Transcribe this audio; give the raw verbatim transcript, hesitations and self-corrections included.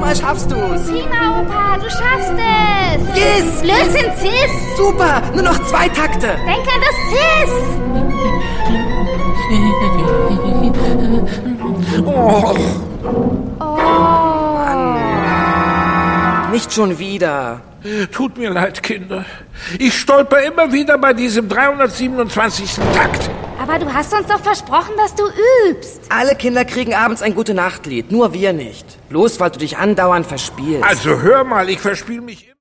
Mal schaffst du's. Prima, Opa, du schaffst es. Yes! Blödsinn, Cis. Super, nur noch zwei Takte. Denk an das Cis. Oh. Oh. Nicht schon wieder. Tut mir leid, Kinder. Ich stolper immer wieder bei diesem dreihundertsiebenundzwanzigsten Takt. Aber du hast uns doch versprochen, dass du übst. Alle Kinder kriegen abends ein Gute-Nacht-Lied, nur wir nicht. Bloß, weil du dich andauernd verspielst. Also hör mal, ich verspiel mich immer.